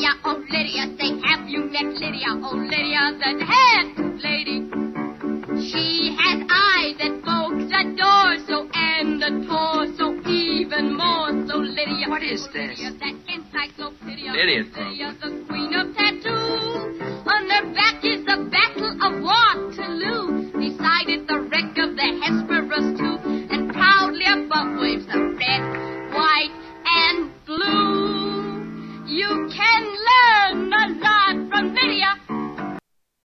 Lydia, oh, Lydia, say, have you met Lydia? Oh, Lydia, the head lady. She has eyes that folks adore so, and a torso even more so, Lydia. What is this? Lydia, that encyclopedia. Idiot program. Lydia, the